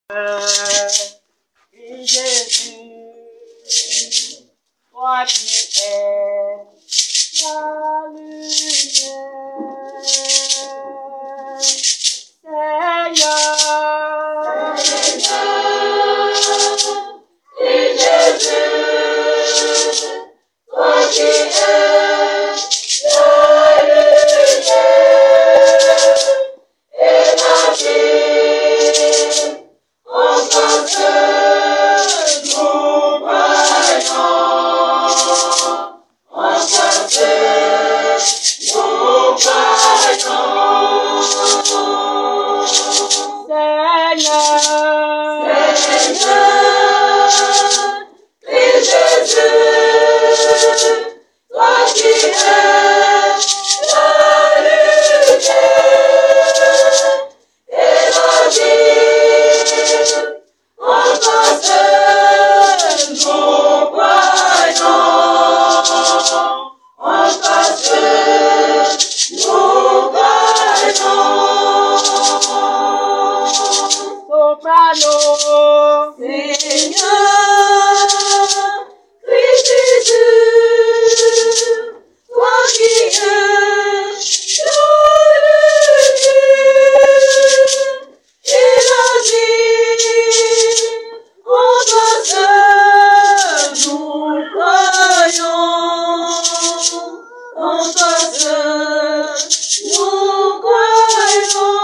Jésus, toi qui es la lumière, Seigneur, et Jésus, toi qui es la lumière et la vie, en tant que nous croyons, en tant que nous croyons, Seigneur, et Jésus, toi qui es la lumière et la vie, en tant que nous croyons, en tant que nous croyons. Soprano, Seigneur, Christ Jésus, toi qui es la lumière et la vie, en toi seul nous croyons, en toi seul nous croyons.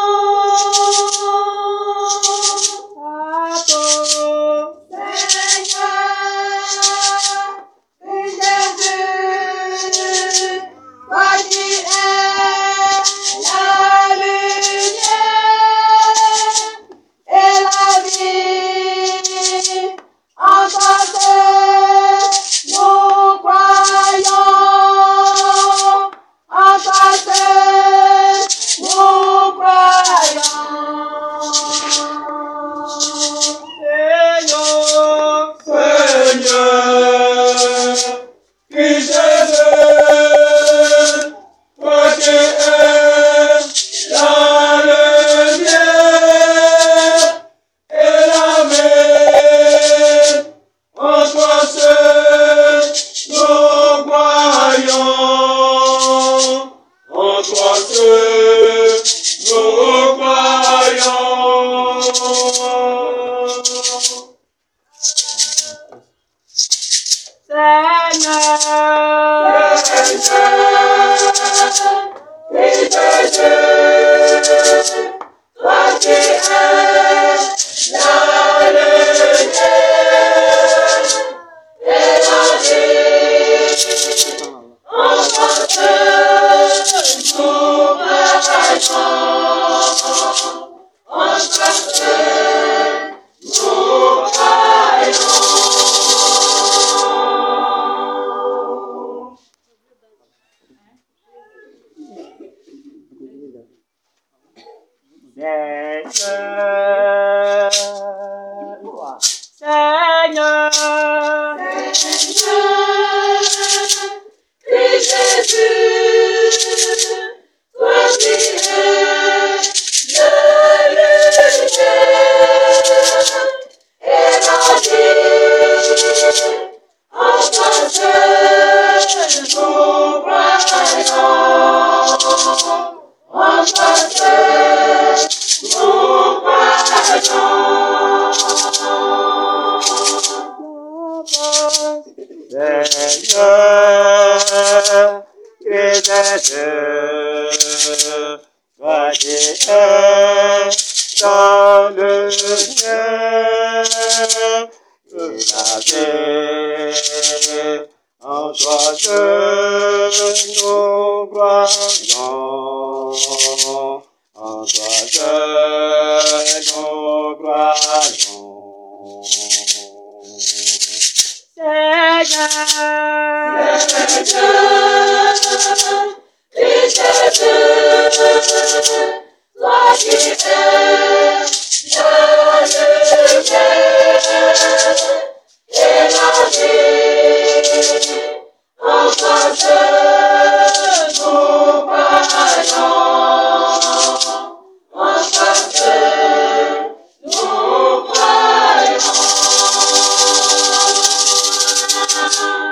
Toi qui es la